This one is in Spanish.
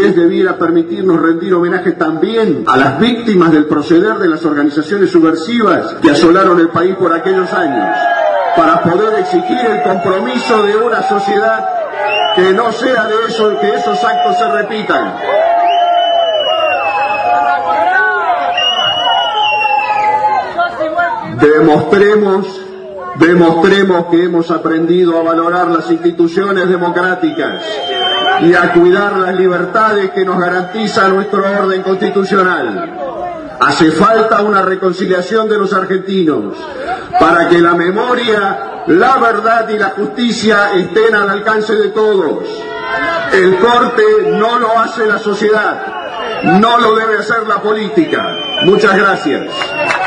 vez debiera permitirnos rendir homenaje también a las víctimas del proceder de las organizaciones subversivas que asolaron el país por aquellos años, para poder exigir el compromiso de una sociedad que no sea de eso, que esos actos se repitan. Demostremos que hemos aprendido a valorar las instituciones democráticas y a cuidar las libertades que nos garantiza nuestro orden constitucional. Hace falta una reconciliación de los argentinos para que la memoria, la verdad y la justicia estén al alcance de todos. El corte no lo hace la sociedad, no lo debe hacer la política. Muchas gracias.